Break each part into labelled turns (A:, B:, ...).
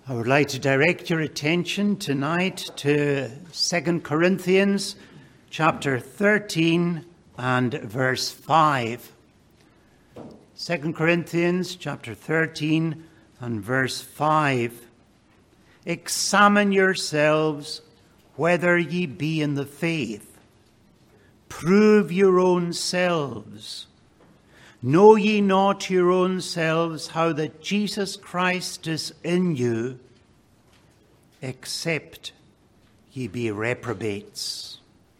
A: I would like to direct your attention tonight to 2 Corinthians chapter 13 and verse 5. 2 Corinthians chapter 13 and verse 5. Examine yourselves whether ye be in the faith. Prove your own selves. Know ye not your own selves how that Jesus Christ is in you, except ye be reprobates?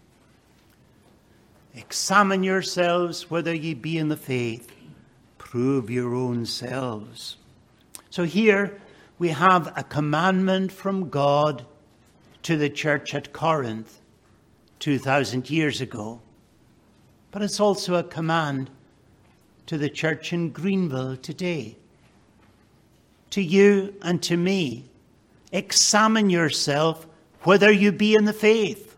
A: Examine yourselves whether ye be in the faith. Prove your own selves. So here we have a commandment from God to the church at Corinth 2,000 years ago. But it's also a command to the church in Greenville today. To you and to me, examine yourself whether you be in the faith.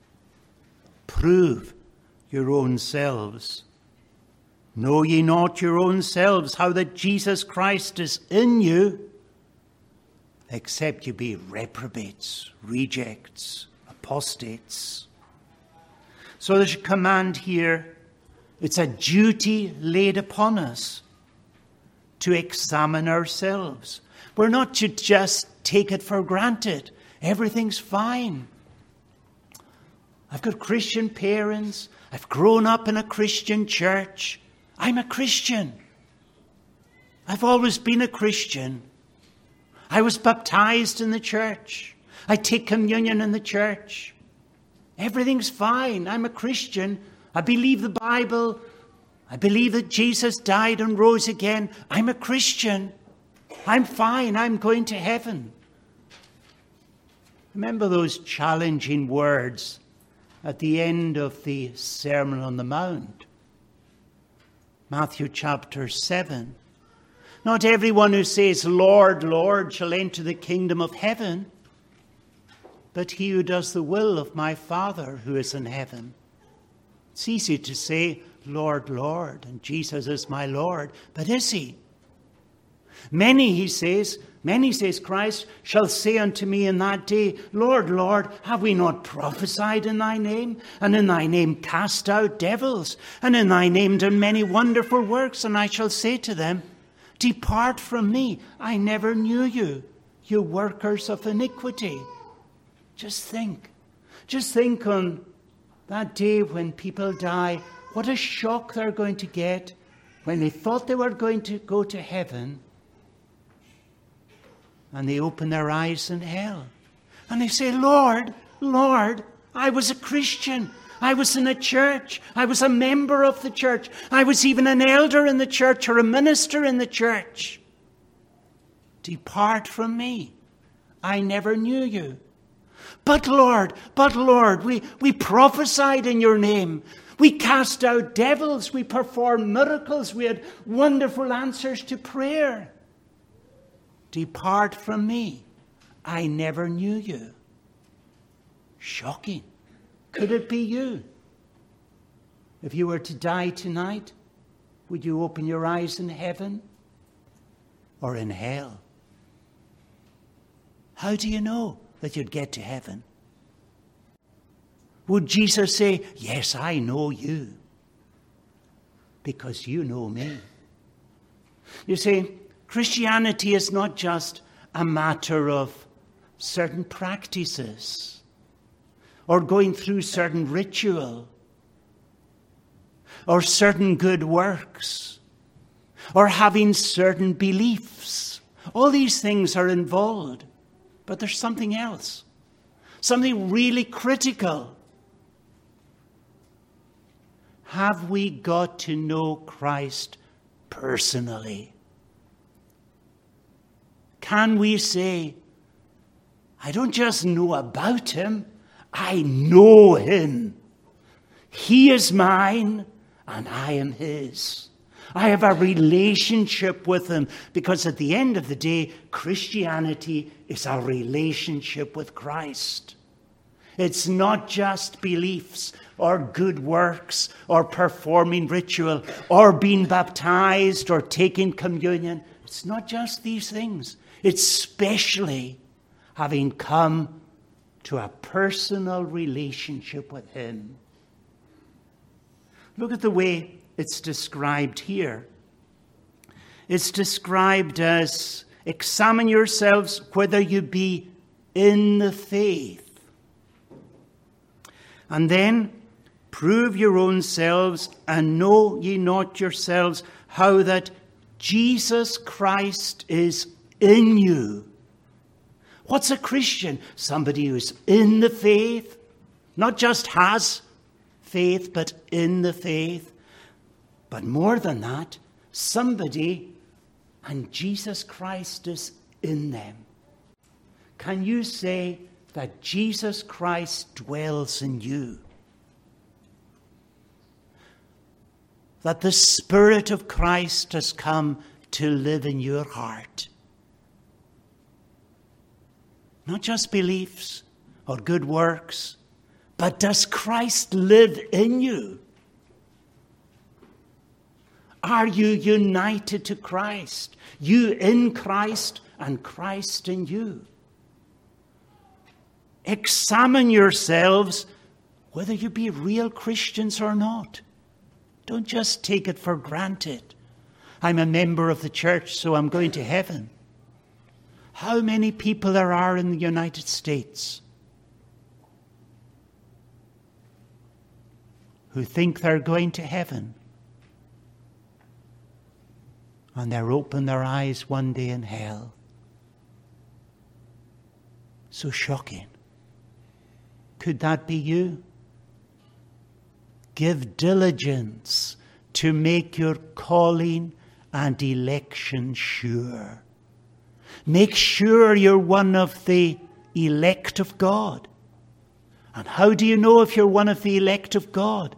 A: Prove your own selves. Know ye not your own selves how that Jesus Christ is in you, except you be reprobates, rejects, apostates. So there's a command here. It's a duty laid upon us to examine ourselves. We're not to just take it for granted. Everything's fine. I've got Christian parents. I've grown up in a Christian church. I'm a Christian. I've always been a Christian. I was baptized in the church. I take communion in the church. Everything's fine. I'm a Christian. I believe the Bible. I believe that Jesus died and rose again. I'm a Christian. I'm fine. I'm going to heaven. Remember those challenging words at the end of the Sermon on the Mount. Matthew chapter 7. Not everyone who says, Lord, Lord, shall enter the kingdom of heaven, but he who does the will of my Father who is in heaven. It's easy to say, Lord, Lord, and Jesus is my Lord. But is he? Many says Christ, shall say unto me in that day, Lord, Lord, have we not prophesied in thy name? And in thy name cast out devils? And in thy name done many wonderful works? And I shall say to them, Depart from me, I never knew you, you workers of iniquity. Just think on that day when people die, what a shock they're going to get when they thought they were going to go to heaven and they open their eyes in hell. And they say, Lord, Lord, I was a Christian. I was in a church. I was a member of the church. I was even an elder in the church or a minister in the church. Depart from me. I never knew you. But Lord, we prophesied in your name. We cast out devils. We performed miracles. We had wonderful answers to prayer. Depart from me. I never knew you. Shocking. Could it be you? If you were to die tonight, would you open your eyes in heaven or in hell? How do you know that you'd get to heaven? Would Jesus say, yes, I know you, because you know me? You see, Christianity is not just a matter of certain practices or going through certain ritual or certain good works or having certain beliefs. All these things are involved. But there's something else, something really critical. Have we got to know Christ personally? Can we say, I don't just know about him, I know him. He is mine and I am his. I have a relationship with him, because at the end of the day, Christianity is a relationship with Christ. It's not just beliefs or good works or performing ritual or being baptized or taking communion. It's not just these things. especially having come to a personal relationship with him. Look at the way it's described here. It's described as, examine yourselves whether you be in the faith. And then, prove your own selves, and know ye not yourselves how that Jesus Christ is in you. What's a Christian? Somebody who's in the faith, not just has faith, but in the faith. But more than that, somebody, and Jesus Christ is in them. Can you say that Jesus Christ dwells in you? That the Spirit of Christ has come to live in your heart? Not just beliefs or good works, but does Christ live in you? Are you united to Christ? You in Christ and Christ in you? Examine yourselves whether you be real Christians or not. Don't just take it for granted. I'm a member of the church, so I'm going to heaven. How many people there are in the United States who think they're going to heaven, and they're open their eyes one day in hell? So shocking. Could that be you? Give diligence to make your calling and election sure. Make sure you're one of the elect of God. And how do you know if you're one of the elect of God?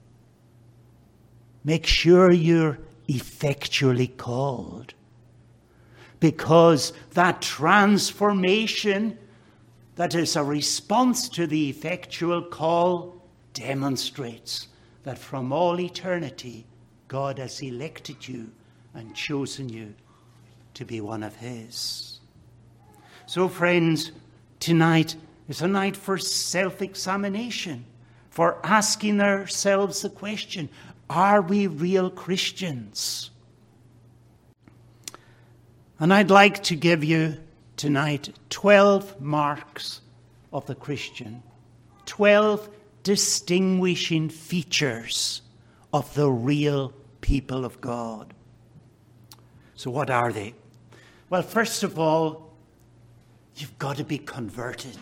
A: Make sure you're effectually called. Because that transformation that is a response to the effectual call demonstrates that from all eternity God has elected you and chosen you to be one of his. So friends, tonight is a night for self-examination, for asking ourselves the question, are we real Christians? And I'd like to give you tonight 12 marks of the Christian, 12 distinguishing features of the real people of God. So what are they? Well, first of all, you've got to be converted.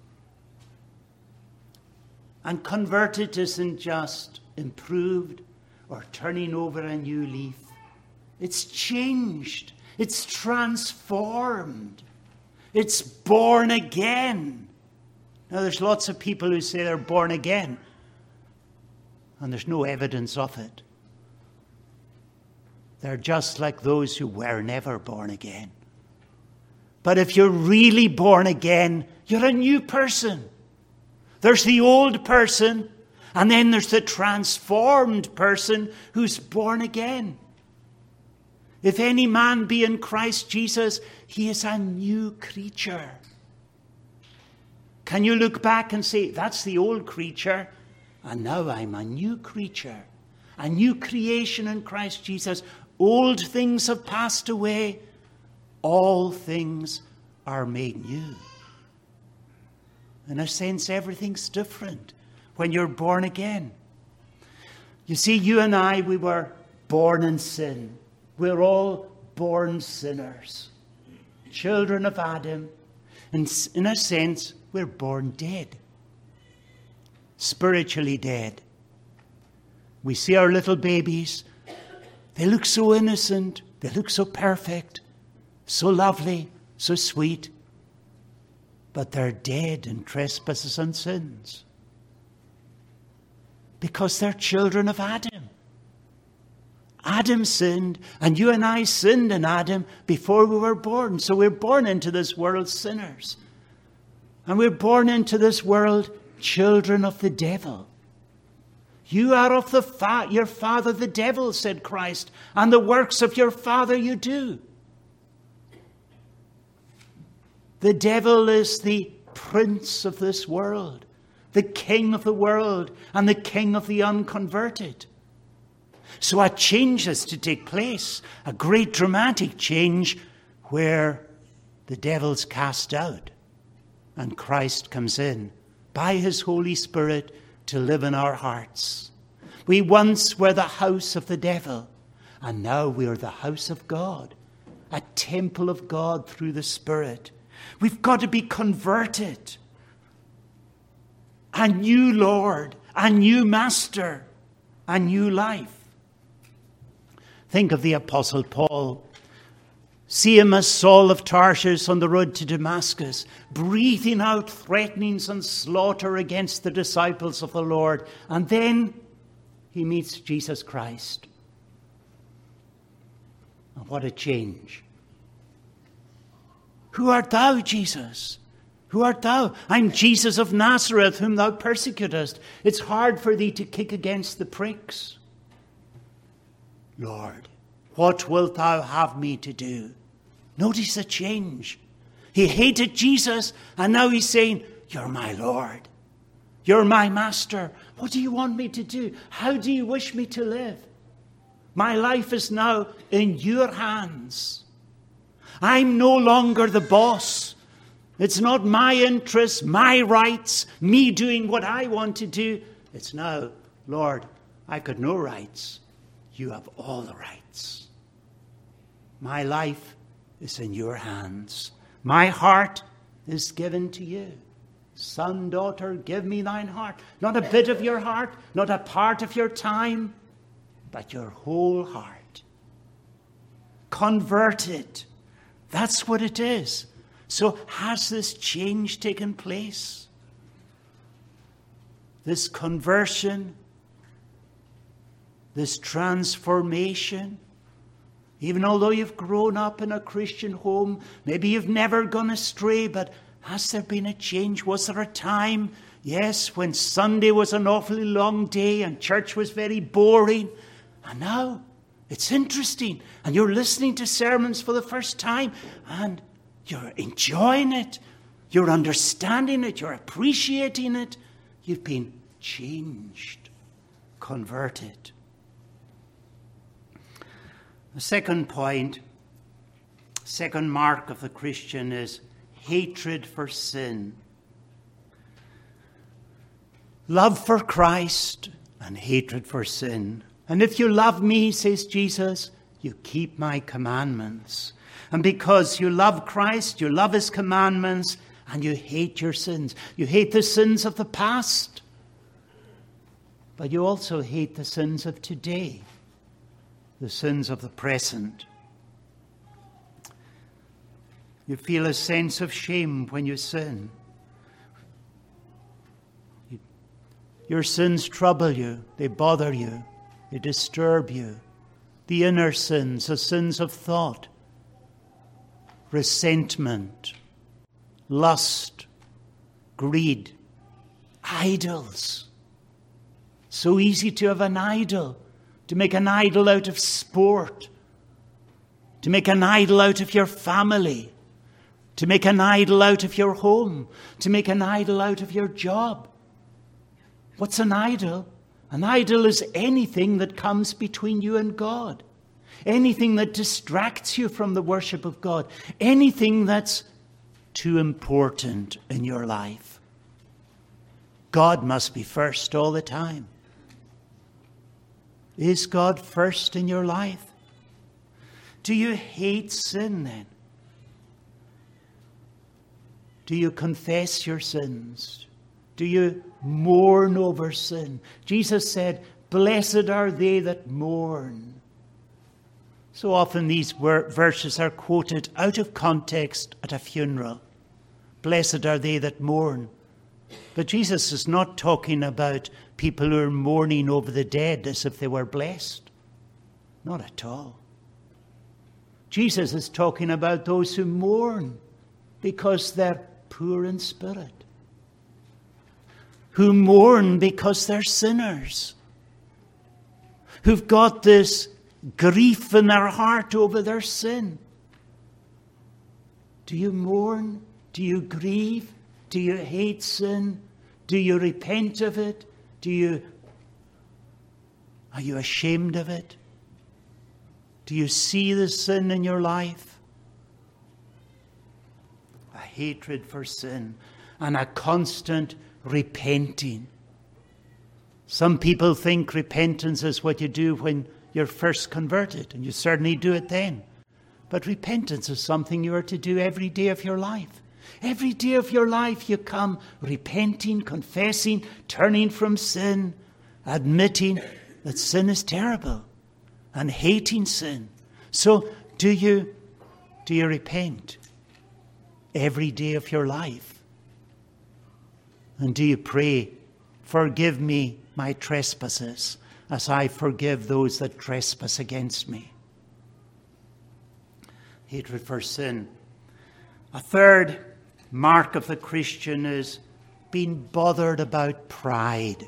A: And converted isn't just improved or turning over a new leaf. It's changed. It's transformed. It's born again. Now, there's lots of people who say they're born again, and there's no evidence of it. They're just like those who were never born again. But if you're really born again, you're a new person. There's the old person, and then there's the transformed person who's born again. If any man be in Christ Jesus, he is a new creature. Can you look back and say, that's the old creature, and now I'm a new creature, a new creation in Christ Jesus. Old things have passed away. All things are made new. In a sense, everything's different when you're born again. You see, you and I, we were born in sin. We're all born sinners, children of Adam. And in a sense, we're born dead, spiritually dead. We see our little babies. They look so innocent. They look so perfect, so lovely, so sweet. But they're dead in trespasses and sins because they're children of Adam. Adam sinned, and you and I sinned in Adam before we were born. So we're born into this world sinners. And we're born into this world children of the devil. You are of your father the devil, said Christ, and the works of your father you do. The devil is the prince of this world, the king of the world, and the king of the unconverted. So a change has to take place, a great dramatic change where the devil's cast out and Christ comes in by his Holy Spirit to live in our hearts. We once were the house of the devil, and now we are the house of God, a temple of God through the Spirit. We've got to be converted. A new Lord, a new Master, a new life. Think of the Apostle Paul. See him as Saul of Tarsus on the road to Damascus, breathing out threatenings and slaughter against the disciples of the Lord. And then he meets Jesus Christ. And what a change. Who art thou, Jesus? Who art thou? I'm Jesus of Nazareth, whom thou persecutest. It's hard for thee to kick against the pricks. Lord, what wilt thou have me to do? Notice the change. He hated Jesus, and now he's saying, you're my Lord. You're my Master. What do you want me to do? How do you wish me to live? My life is now in your hands. I'm no longer the boss. It's not my interests, my rights, me doing what I want to do. It's now, Lord, I've got no rights. You have all the rights. My life is in your hands. My heart is given to you. Son, daughter, give me thine heart. Not a bit of your heart, not a part of your time, but your whole heart. Converted. That's what it is. So has this change taken place? This conversion, this transformation, even although you've grown up in a Christian home, maybe you've never gone astray, but has there been a change? Was there a time, yes, when Sunday was an awfully long day and church was very boring, and now it's interesting, and you're listening to sermons for the first time, and you're enjoying it, you're understanding it, you're appreciating it. You've been changed, converted. The second point, second mark of the Christian is hatred for sin. Love for Christ and hatred for sin. And if you love me, says Jesus, you keep my commandments. And because you love Christ, you love his commandments, and you hate your sins. You hate the sins of the past, but you also hate the sins of today, the sins of the present. You feel a sense of shame when you sin. Your sins trouble you, they bother you, they disturb you. The inner sins, the sins of thought, resentment, lust, greed, idols. So easy to have an idol, to make an idol out of sport, to make an idol out of your family, to make an idol out of your home, to make an idol out of your job. What's an idol? An idol is anything that comes between you and God. Anything that distracts you from the worship of God. Anything that's too important in your life. God must be first all the time. Is God first in your life? Do you hate sin then? Do you confess your sins? Do you mourn over sin? Jesus said, blessed are they that mourn. So often these verses are quoted out of context at a funeral. Blessed are they that mourn. But Jesus is not talking about people who are mourning over the dead as if they were blessed. Not at all. Jesus is talking about those who mourn because they're poor in spirit. Who mourn because they're sinners. Who've got this grief in their heart over their sin. Do you mourn Do you grieve? Do you hate sin? Do you repent of it? Are you ashamed of it? Do you see the sin in your life? A hatred for sin and a constant repenting. Some people think repentance is what you do when you're first converted, and you certainly do it then. But repentance is something you are to do every day of your life. Every day of your life you come repenting, confessing, turning from sin, admitting that sin is terrible and hating sin. So do you repent every day of your life? And do you pray, forgive me my trespasses as I forgive those that trespass against me? Hatred for sin. A third mark of the Christian is being bothered about pride.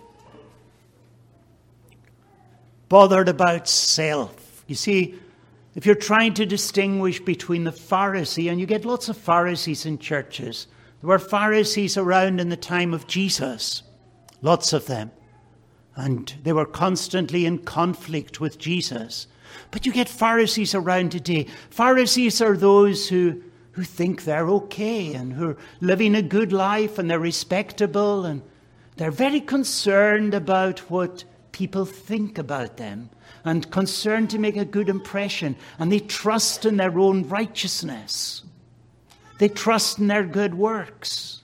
A: Bothered about self. You see, if you're trying to distinguish between the Pharisee, and you get lots of Pharisees in churches. There were Pharisees around in the time of Jesus. Lots of them. And they were constantly in conflict with Jesus. But you get Pharisees around today. Pharisees are those who think they're okay and who are living a good life and they're respectable and they're very concerned about what people think about them and concerned to make a good impression, and they trust in their own righteousness. They trust in their good works.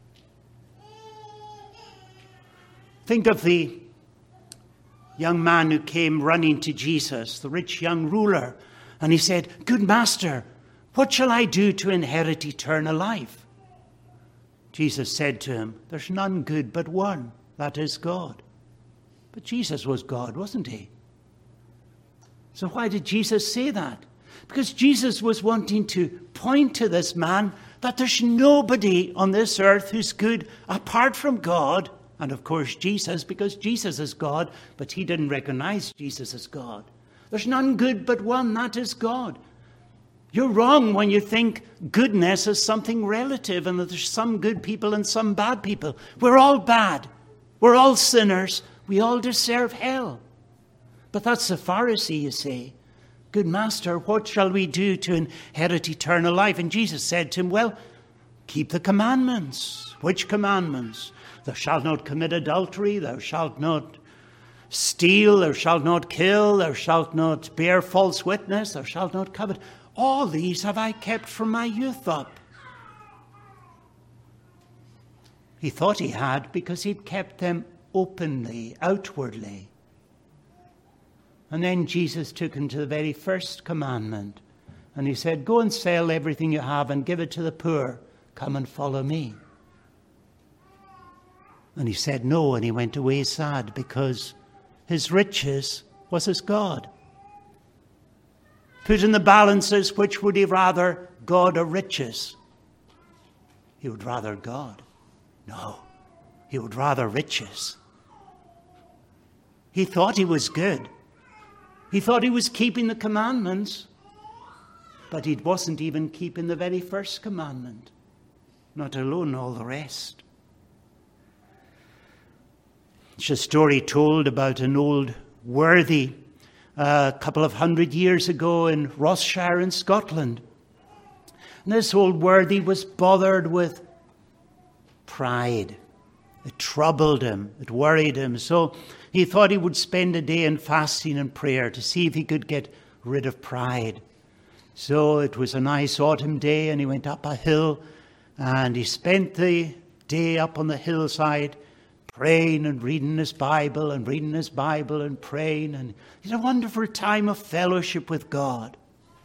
A: Think of the young man who came running to Jesus, the rich young ruler, and he said, "Good master, what shall I do to inherit eternal life?" Jesus said to him, "There's none good but one, that is God." But Jesus was God, wasn't he? So why did Jesus say that? Because Jesus was wanting to point to this man that there's nobody on this earth who's good apart from God. And of course Jesus, because Jesus is God, but he didn't recognize Jesus as God. There's none good but one, that is God. You're wrong when you think goodness is something relative and that there's some good people and some bad people. We're all bad. We're all sinners. We all deserve hell. But that's the Pharisee, you say. "Good master, what shall we do to inherit eternal life?" And Jesus said to him, "Well, keep the commandments." Which commandments? "Thou shalt not commit adultery, thou shalt not steal, thou shalt not kill, thou shalt not bear false witness, thou shalt not covet. All these have I kept from my youth up." He thought he had because he'd kept them openly, outwardly. And then Jesus took him to the very first commandment. And he said, "Go and sell everything you have and give it to the poor. Come and follow me." And he said no, and he went away sad because his riches was his God. Put in the balances, which would he rather, God or riches? He would rather God. No, he would rather riches. He thought he was good. He thought he was keeping the commandments, but he wasn't even keeping the very first commandment, not alone all the rest. It's a story told about an old worthy a couple of 100 years ago in Rossshire in Scotland. And this old worthy was bothered with pride. It troubled him. It worried him. So he thought he would spend a day in fasting and prayer to see if he could get rid of pride. So it was a nice autumn day, and he went up a hill, and he spent the day up on the hillside praying and reading his Bible and reading his Bible and praying. And he had a wonderful time of fellowship with God.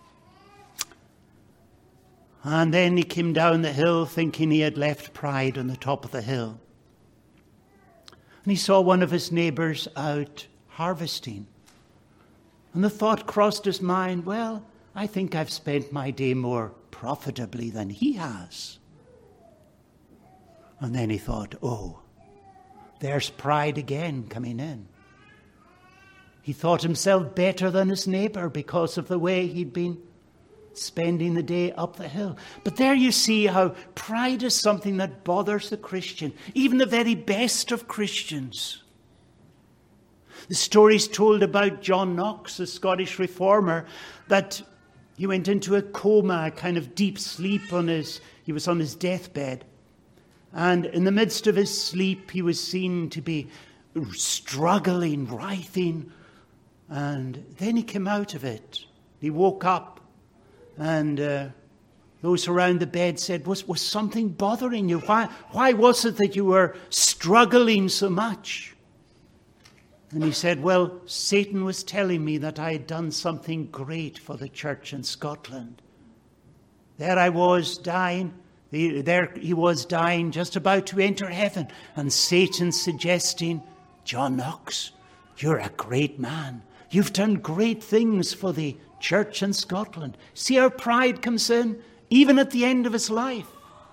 A: And then he came down the hill thinking he had left pride on the top of the hill. And he saw one of his neighbours out harvesting. And the thought crossed his mind, well, I think I've spent my day more profitably than he has. And then he thought, oh, there's pride again coming in. He thought himself better than his neighbour because of the way he'd been spending the day up the hill. But there you see how pride is something that bothers the Christian, even the very best of Christians. The story's told about John Knox, the Scottish reformer, that he went into a coma, a kind of deep sleep he was on his deathbed. And in the midst of his sleep, he was seen to be struggling, writhing. And then he came out of it. He woke up, and those around the bed said, was something bothering you? Why was it that you were struggling so much? And he said, well, Satan was telling me that I had done something great for the church in Scotland. There I was dying. There he was dying, just about to enter heaven. And Satan suggesting, John Knox, you're a great man. You've done great things for the church in Scotland. See how pride comes in, even at the end of his life.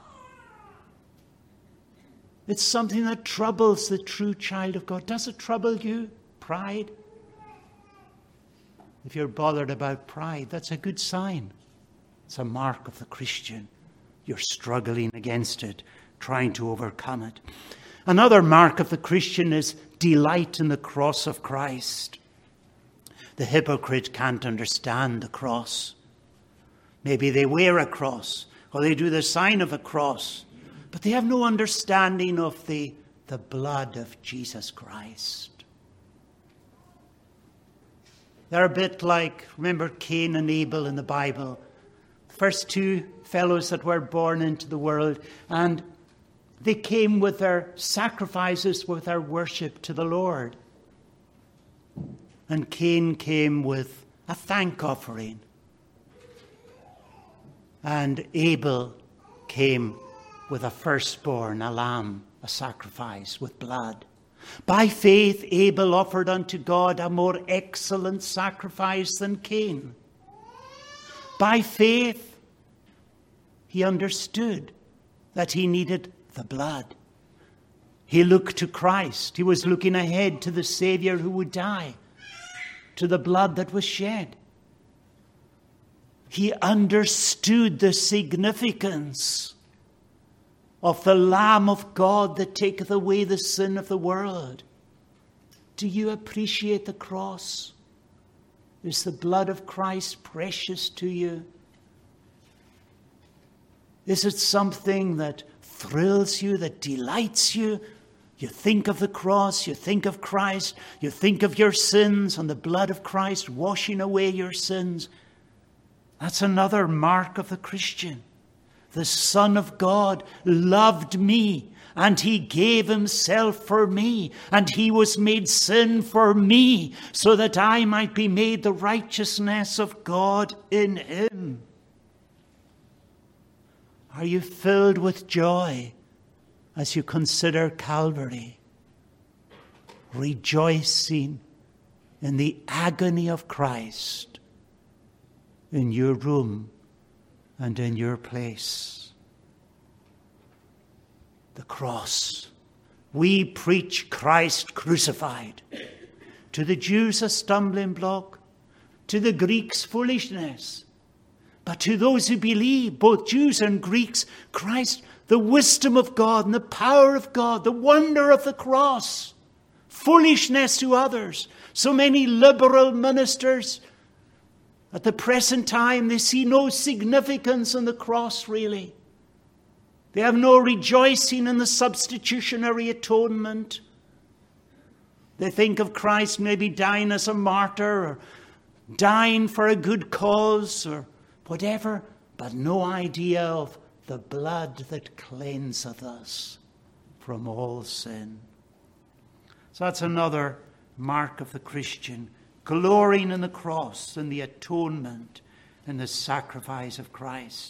A: It's something that troubles the true child of God. Does it trouble you, pride? If you're bothered about pride, that's a good sign. It's a mark of the Christian. You're struggling against it, trying to overcome it. Another mark of the Christian is delight in the cross of Christ. The hypocrite can't understand the cross. Maybe they wear a cross, or they do the sign of a cross, but they have no understanding of the blood of Jesus Christ. They're a bit like, remember Cain and Abel in the Bible? The first two fellows that were born into the world, and they came with their sacrifices, with their worship to the Lord. And Cain came with a thank offering. And Abel came with a firstborn, a lamb, a sacrifice with blood. By faith, Abel offered unto God a more excellent sacrifice than Cain. By faith, he understood that he needed the blood. He looked to Christ. He was looking ahead to the Savior who would die, to the blood that was shed. He understood the significance of the Lamb of God that taketh away the sin of the world. Do you appreciate the cross? Is the blood of Christ precious to you? Is it something that thrills you, that delights you? You think of the cross, you think of Christ, you think of your sins and the blood of Christ washing away your sins. That's another mark of the Christian. The Son of God loved me, and he gave himself for me, and he was made sin for me, so that I might be made the righteousness of God in him. Are you filled with joy as you consider Calvary, rejoicing in the agony of Christ in your room and in your place? The cross. We preach Christ crucified. To the Jews a stumbling block, to the Greeks foolishness. But to those who believe, both Jews and Greeks, Christ, the wisdom of God and the power of God, the wonder of the cross, foolishness to others. So many liberal ministers at the present time, they see no significance in the cross, really. They have no rejoicing in the substitutionary atonement. They think of Christ maybe dying as a martyr or dying for a good cause or whatever, but no idea of the blood that cleanseth us from all sin. So that's another mark of the Christian, glorying in the cross and the atonement and the sacrifice of Christ.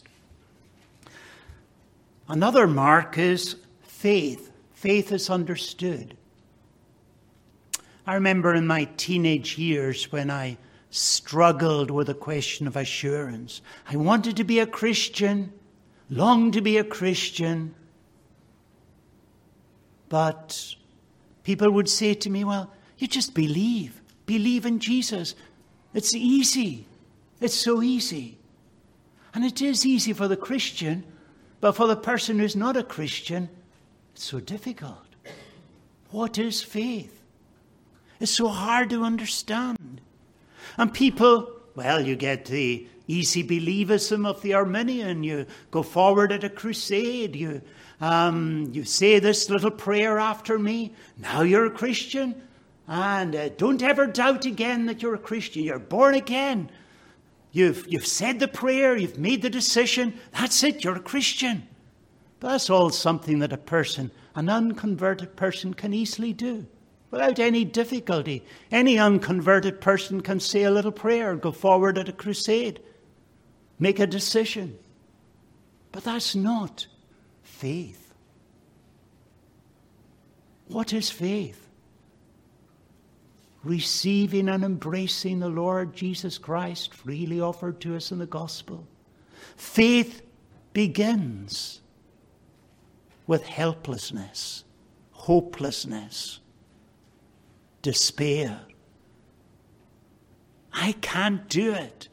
A: Another mark is faith. Faith is understood. I remember in my teenage years when I struggled with the question of assurance. I wanted to be a Christian, longed to be a Christian, but people would say to me, well, you just believe. Believe in Jesus. It's easy. It's so easy. And it is easy for the Christian, but for the person who's not a Christian, it's so difficult. What is faith? It's so hard to understand. And people, well, you get the easy believism of the Arminian. You go forward at a crusade. You say this little prayer after me. Now you're a Christian. And don't ever doubt again that you're a Christian. You're born again. You've said the prayer. You've made the decision. That's it. You're a Christian. But that's all something that an unconverted person can easily do without any difficulty. Any unconverted person can say a little prayer, go forward at a crusade, make a decision. But that's not faith. What is faith? Receiving and embracing the Lord Jesus Christ freely offered to us in the gospel. Faith begins with helplessness, hopelessness, despair. I can't do it.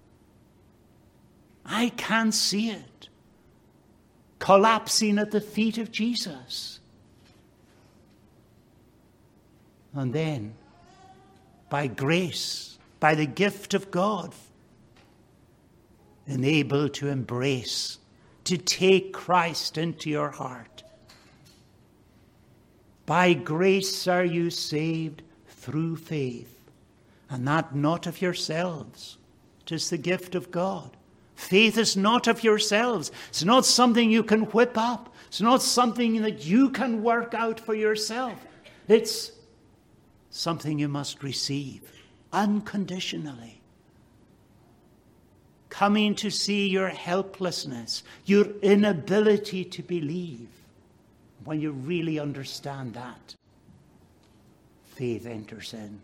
A: I can't see it. Collapsing at the feet of Jesus. And then, by grace, by the gift of God, enabled to embrace, to take Christ into your heart. By grace are you saved through faith, and that not of yourselves. 'Tis the gift of God. Faith is not of yourselves. It's not something you can whip up. It's not something that you can work out for yourself. It's something you must receive unconditionally. Coming to see your helplessness, your inability to believe. When you really understand that, faith enters in.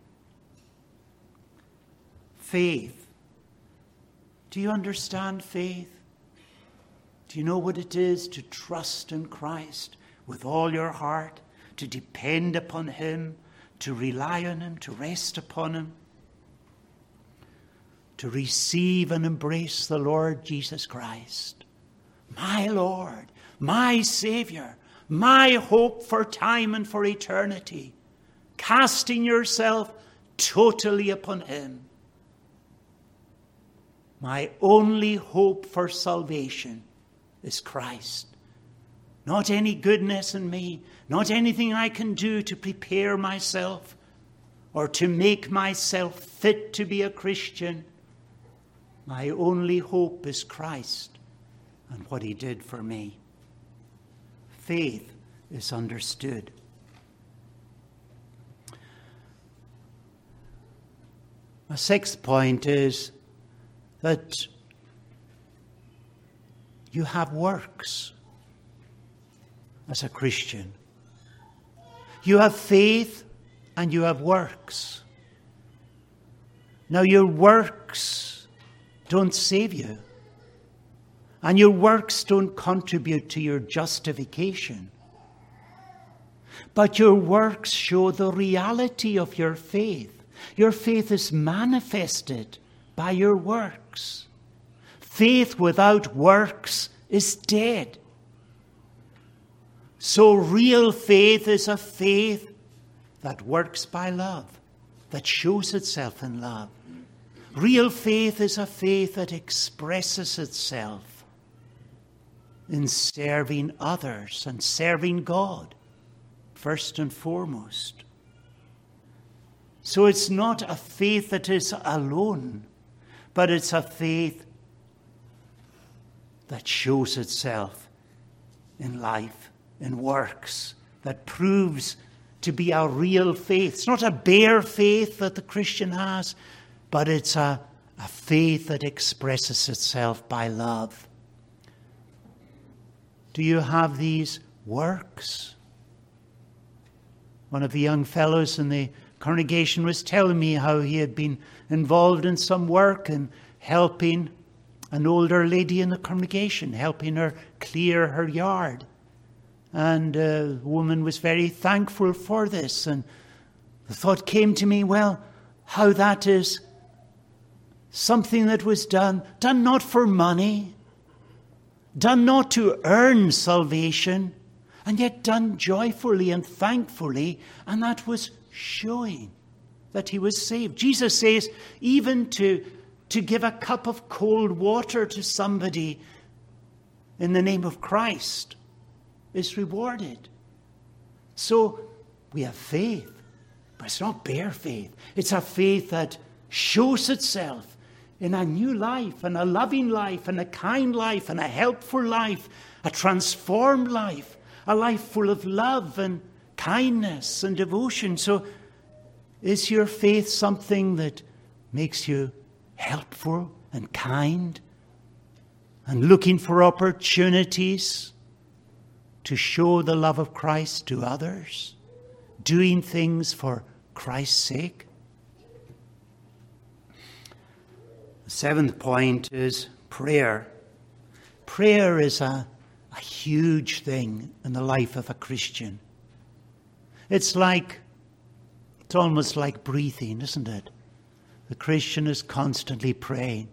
A: Faith. Do you understand faith? Do you know what it is to trust in Christ with all your heart, to depend upon him, to rely on him, to rest upon him? To receive and embrace the Lord Jesus Christ, my Lord, my Savior, my hope for time and for eternity, casting yourself totally upon him. My only hope for salvation is Christ. Not any goodness in me, not anything I can do to prepare myself or to make myself fit to be a Christian. My only hope is Christ and what he did for me. Faith is understood. My sixth point is that you have works as a Christian. You have faith and you have works. Now your works don't save you. And your works don't contribute to your justification. But your works show the reality of your faith. Your faith is manifested by your works. Faith without works is dead. So real faith is a faith that works by love, that shows itself in love. Real faith is a faith that expresses itself in serving others and serving God, first and foremost. So it's not a faith that is alone, but it's a faith that shows itself in life, in works, that proves to be a real faith. It's not a bare faith that the Christian has, but it's a faith that expresses itself by love. Do you have these works? One of the young fellows in the congregation was telling me how he had been involved in some work and helping an older lady in the congregation, helping her clear her yard. And the woman was very thankful for this. And the thought came to me, well, how that is something that was done not for money, done not to earn salvation, and yet done joyfully and thankfully, and that was showing that he was saved. Jesus says even to give a cup of cold water to somebody in the name of Christ is rewarded. So we have faith, but it's not bare faith. It's a faith that shows itself in a new life, and a loving life, and a kind life, and a helpful life, a transformed life, a life full of love and kindness and devotion. So is your faith something that makes you helpful and kind and looking for opportunities to show the love of Christ to others, doing things for Christ's sake? The seventh point is prayer. Prayer is a huge thing in the life of a Christian. It's almost like breathing, isn't it? The Christian is constantly praying.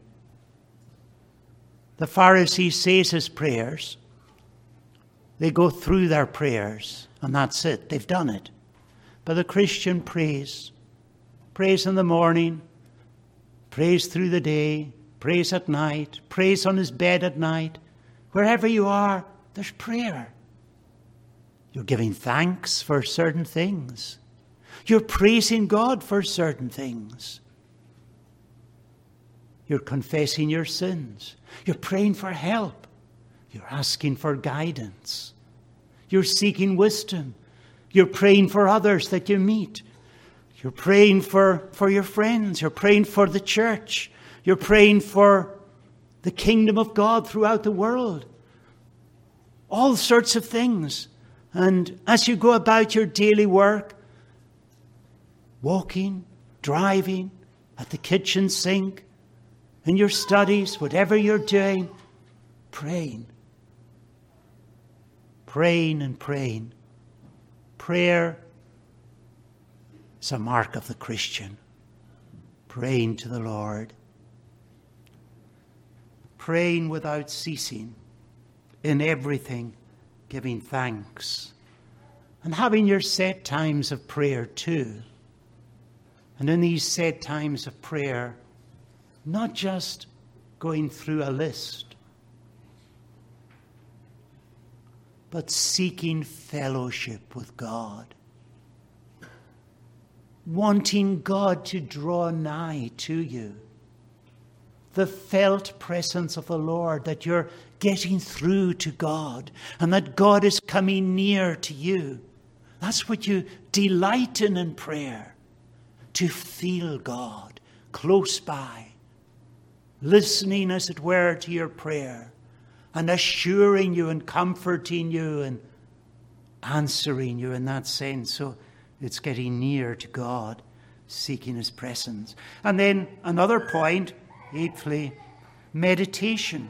A: The Pharisee says his prayers. They go through their prayers, and that's it. They've done it. But the Christian prays. Prays in the morning, prays through the day, prays at night, prays on his bed at night. Wherever you are, there's prayer. You're giving thanks for certain things. You're praising God for certain things. You're confessing your sins. You're praying for help. You're asking for guidance. You're seeking wisdom. You're praying for others that you meet. You're praying for your friends. You're praying for the church. You're praying for the kingdom of God throughout the world. All sorts of things. And as you go about your daily work, walking, driving, at the kitchen sink, in your studies, whatever you're doing, praying. Praying and praying. Prayer is a mark of the Christian. Praying to the Lord. Praying without ceasing. In everything, giving thanks. And having your set times of prayer too. And in these set times of prayer, not just going through a list, but seeking fellowship with God. Wanting God to draw nigh to you. The felt presence of the Lord, that you're getting through to God and that God is coming near to you. That's what you delight in prayer. To feel God close by. Listening, as it were, to your prayer and assuring you and comforting you and answering you in that sense. So it's getting near to God, seeking his presence. And then another point, eighthly, meditation.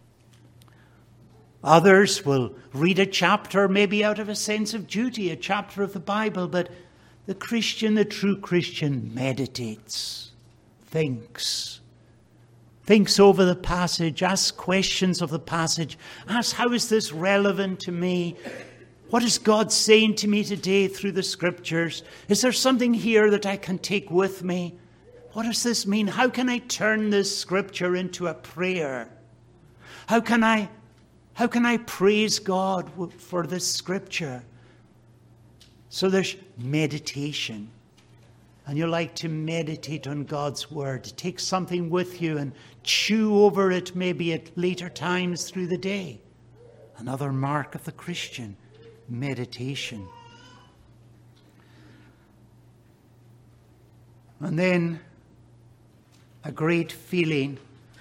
A: Others will read a chapter, maybe out of a sense of duty, a chapter of the Bible, but the Christian, the true Christian, meditates, thinks over the passage, asks questions of the passage, asks, how is this relevant to me? What is God saying to me today through the Scriptures? Is there something here that I can take with me? What does this mean? How can I turn this Scripture into a prayer? How can I praise God for this Scripture? So there's meditation. And you like to meditate on God's Word. Take something with you and chew over it maybe at later times through the day. Another mark of the Christian, meditation. And then a great feeling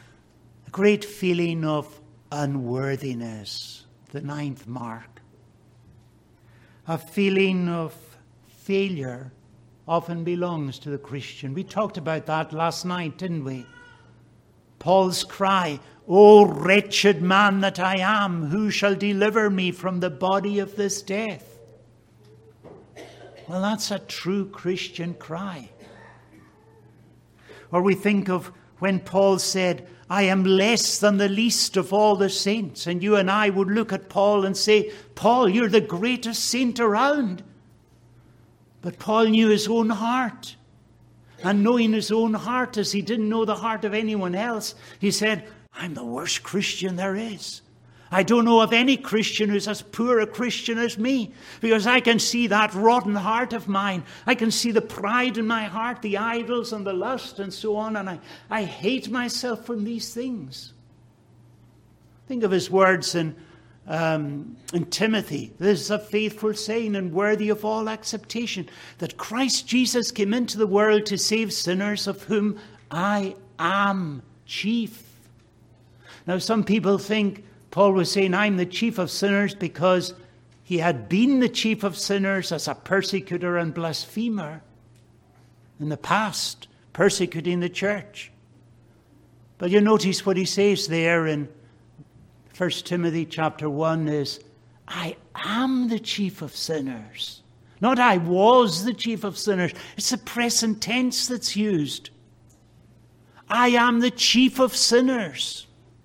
A: of unworthiness, the ninth mark. A feeling of failure often belongs to the Christian. We talked about that last night, didn't we? Paul's cry, "O wretched man that I am, who shall deliver me from the body of this death?" Well, that's a true Christian cry. Or we think of when Paul said, I am less than the least of all the saints. And you and I would look at Paul and say, Paul, you're the greatest saint around. But Paul knew his own heart. And knowing his own heart as he didn't know the heart of anyone else, he said, I'm the worst Christian there is. I don't know of any Christian who's as poor a Christian as me, because I can see that rotten heart of mine. I can see the pride in my heart, the idols and the lust and so on, and I hate myself from these things. Think of his words in Timothy. This is a faithful saying and worthy of all acceptation, that Christ Jesus came into the world to save sinners, of whom I am chief. Now, some people think Paul was saying, I'm the chief of sinners because he had been the chief of sinners as a persecutor and blasphemer in the past, persecuting the church. But you notice what he says there in 1 Timothy chapter 1 is, I am the chief of sinners. Not I was the chief of sinners. It's the present tense that's used. I am the chief of sinners.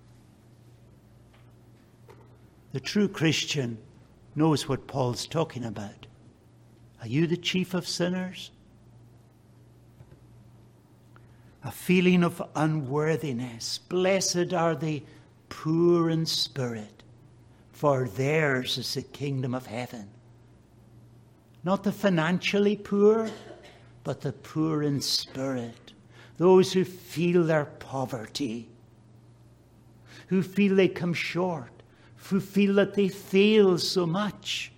A: The true Christian knows what Paul's talking about. Are you the chief of sinners? A feeling of unworthiness. Blessed are the poor in spirit, for theirs is the kingdom of heaven. Not the financially poor, but the poor in spirit. Those who feel their poverty, who feel they come short, who feel that they fail so much.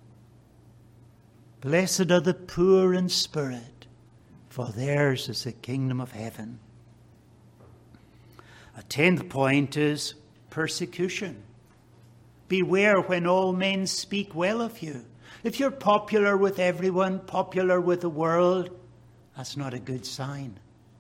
A: Blessed are the poor in spirit, for theirs is the kingdom of heaven. A 10th point is persecution. Beware when all men speak well of you. If you're popular with everyone, popular with the world, that's not a good sign.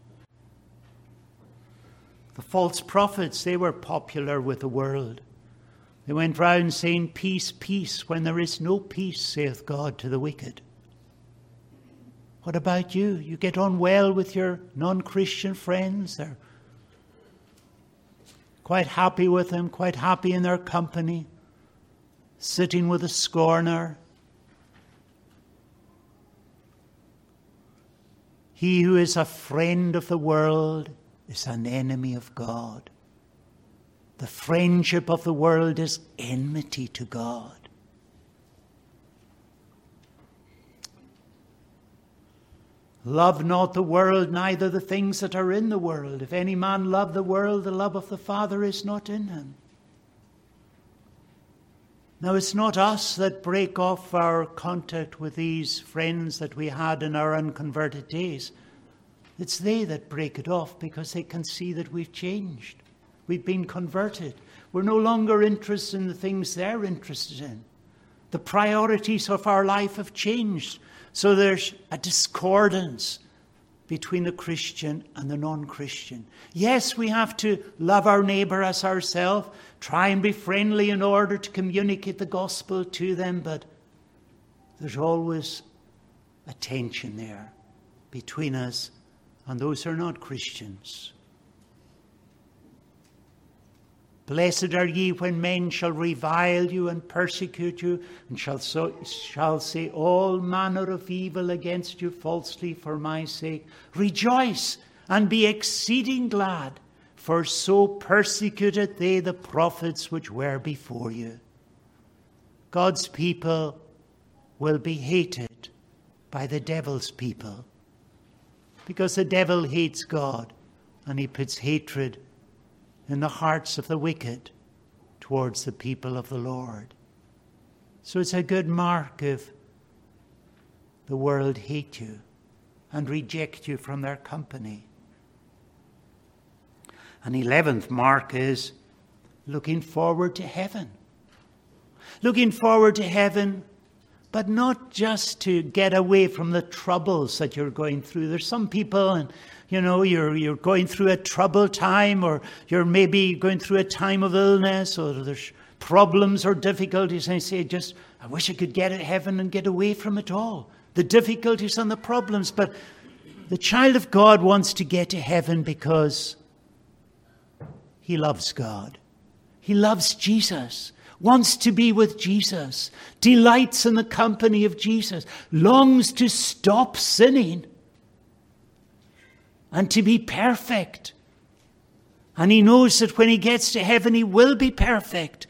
A: The false prophets, they were popular with the world. They went round saying, peace, peace, when there is no peace, saith God to the wicked. What about you? You get on well with your non-Christian friends? They're quite happy with them, quite happy in their company, sitting with a scorner. He who is a friend of the world is an enemy of God. The friendship of the world is enmity to God. Love not the world, neither the things that are in the world. If any man love the world, the love of the Father is not in him. Now, it's not us that break off our contact with these friends that we had in our unconverted days. It's they that break it off because they can see that we've changed. We've been converted. We're no longer interested in the things they're interested in. The priorities of our life have changed. So there's a discordance between the Christian and the non-Christian. Yes, we have to love our neighbour as ourselves, try and be friendly in order to communicate the gospel to them, but there's always a tension there between us and those who are not Christians. Blessed are ye when men shall revile you and persecute you, and shall say all manner of evil against you falsely for my sake. Rejoice and be exceeding glad, for so persecuted they the prophets which were before you. God's people will be hated by the devil's people, because the devil hates God, and he puts hatred in the hearts of the wicked towards the people of the Lord. So it's a good mark if the world hate you and reject you from their company. An 11th mark is looking forward to heaven. Looking forward to heaven, but not just to get away from the troubles that you're going through. There's some people, and you're going through a troubled time, or you're maybe going through a time of illness, or there's problems or difficulties, and I say, I wish I could get to heaven and get away from it all. The difficulties and the problems. But the child of God wants to get to heaven because he loves God. He loves Jesus, wants to be with Jesus, delights in the company of Jesus, longs to stop sinning and to be perfect. And he knows that when he gets to heaven, he will be perfect.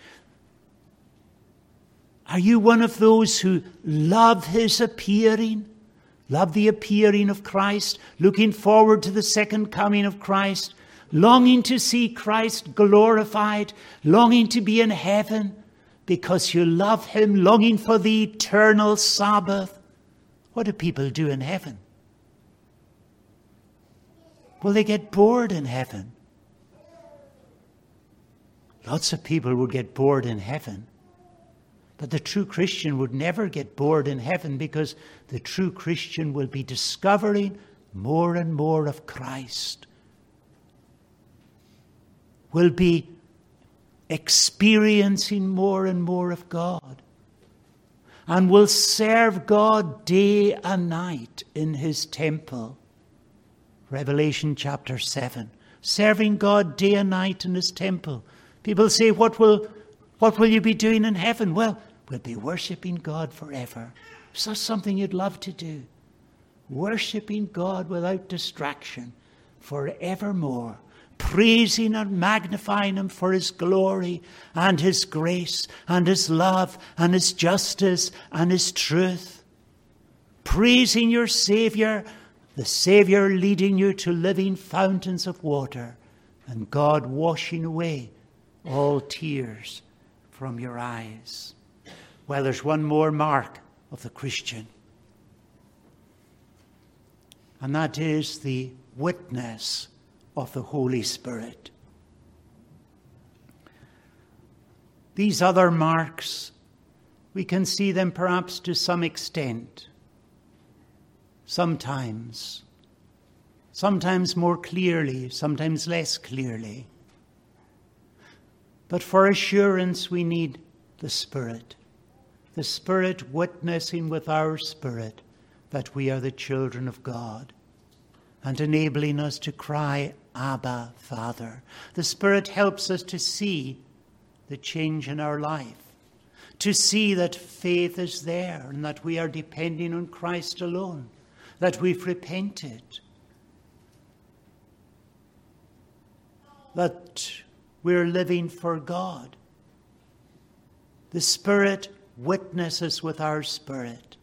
A: Are you one of those who love his appearing? Love the appearing of Christ, looking forward to the second coming of Christ, longing to see Christ glorified, longing to be in heaven because you love him, longing for the eternal Sabbath? What do people do in heaven? Will they get bored in heaven? Lots of people would get bored in heaven. But the true Christian would never get bored in heaven, because the true Christian will be discovering more and more of Christ. Will be experiencing more and more of God. And will serve God day and night in his temple. Revelation chapter 7. Serving God day and night in his temple. People say, what will you be doing in heaven? Well, we'll be worshipping God forever. Is that something you'd love to do? Worshipping God without distraction forevermore. Praising and magnifying him for his glory and his grace and his love and his justice and his truth. Praising your Savior, the Savior leading you to living fountains of water, and God washing away all tears from your eyes. Well, there's one more mark of the Christian, and that is the witness of the Holy Spirit. These other marks, we can see them perhaps to some extent. Sometimes more clearly, sometimes less clearly. But for assurance we need the Spirit witnessing with our spirit that we are the children of God, and enabling us to cry, Abba, Father. The Spirit helps us to see the change in our life, to see that faith is there and that we are depending on Christ alone, that we've repented, that we're living for God. The Spirit witnesses with our spirit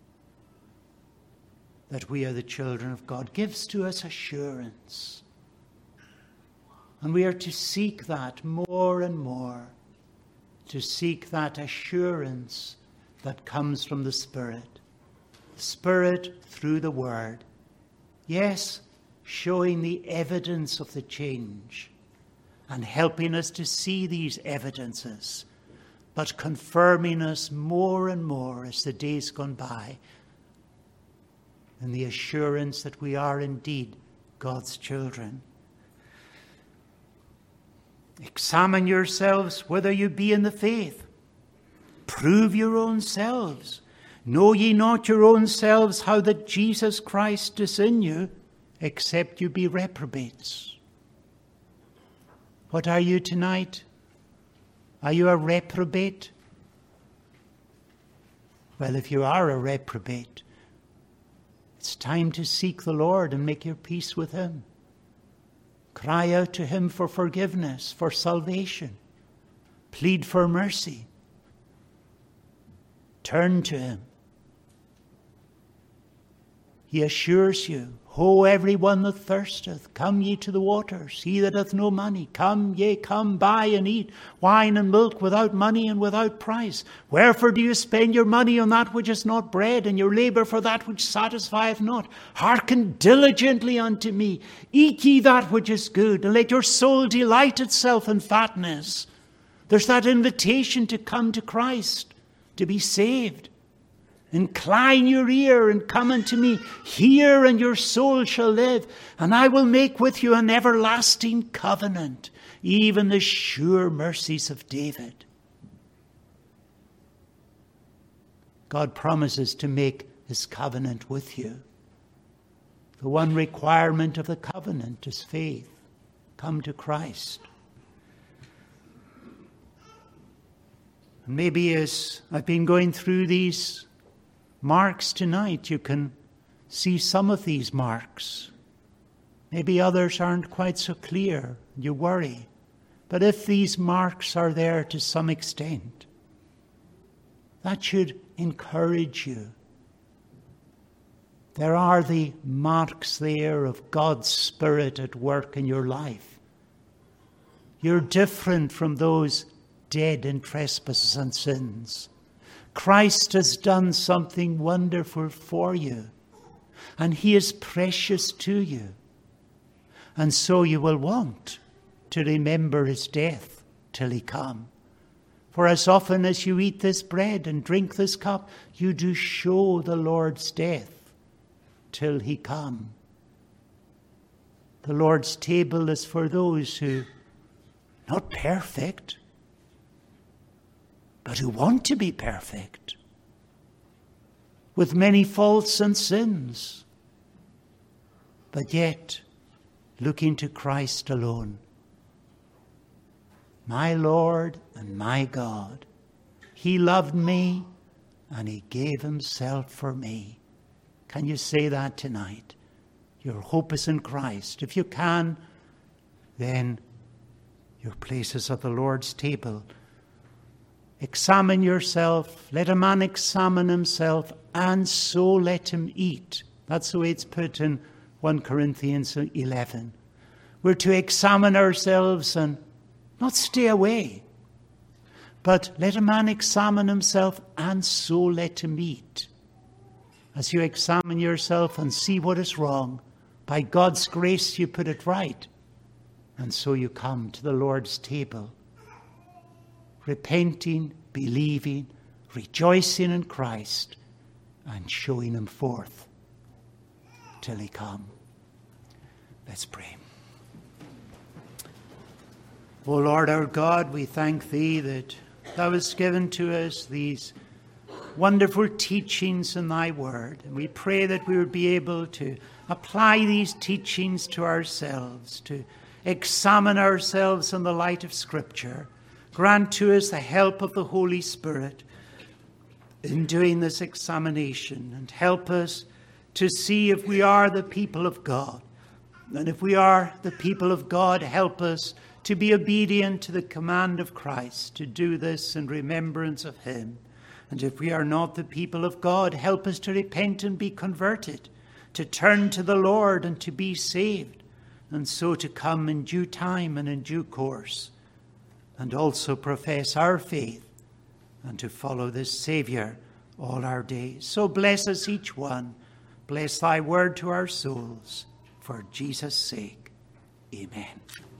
A: that we are the children of God, gives to us assurance. And we are to seek that more and more, to seek that assurance that comes from the Spirit. The Spirit through the Word. Yes, showing the evidence of the change and helping us to see these evidences, but confirming us more and more as the days gone by in the assurance that we are indeed God's children. Examine yourselves whether you be in the faith. Prove your own selves. Know ye not your own selves how that Jesus Christ is in you, except you be reprobates. What are you tonight? Are you a reprobate? Well, if you are a reprobate, it's time to seek the Lord and make your peace with him. Cry out to him for forgiveness, for salvation. Plead for mercy. Turn to him. He assures you, Ho, every one that thirsteth, come ye to the waters. He that hath no money, come, yea, come, buy and eat wine and milk without money and without price. Wherefore do you spend your money on that which is not bread, and your labour for that which satisfieth not? Hearken diligently unto me. Eat ye that which is good, and let your soul delight itself in fatness. There's that invitation to come to Christ, to be saved. Incline your ear and come unto me. Hear, and your soul shall live. And I will make with you an everlasting covenant, even the sure mercies of David. God promises to make his covenant with you. The one requirement of the covenant is faith. Come to Christ. Maybe as I've been going through these marks tonight, you can see some of these marks. Maybe others aren't quite so clear. You worry. But if these marks are there to some extent, that should encourage you. There are the marks there of God's Spirit at work in your life. You're different from those dead in trespasses and sins. Christ has done something wonderful for you, and he is precious to you. And so you will want to remember his death till he come. For as often as you eat this bread and drink this cup, you do show the Lord's death till he come. The Lord's table is for those who, not perfect, but who want to be perfect, with many faults and sins, but yet looking to Christ alone. My Lord and my God, he loved me and he gave himself for me. Can you say that tonight? Your hope is in Christ. If you can, then your place is at the Lord's table. Examine yourself. Let a man examine himself, and so let him eat. That's the way it's put in 1 Corinthians 11. We're to examine ourselves and not stay away, but let a man examine himself, and so let him eat. As you examine yourself and see what is wrong, by God's grace you put it right, and so you come to the Lord's table, repenting, believing, rejoicing in Christ, and showing him forth till he come. Let's pray. O Lord our God, we thank thee that thou hast given to us these wonderful teachings in thy word. And we pray that we would be able to apply these teachings to ourselves, to examine ourselves in the light of Scripture. Grant to us the help of the Holy Spirit in doing this examination, and help us to see if we are the people of God. And if we are the people of God, help us to be obedient to the command of Christ, to do this in remembrance of him. And if we are not the people of God, help us to repent and be converted, to turn to the Lord and to be saved, and so to come in due time and in due course, and also profess our faith and to follow this Saviour all our days. So bless us each one. Bless thy word to our souls. For Jesus' sake, amen.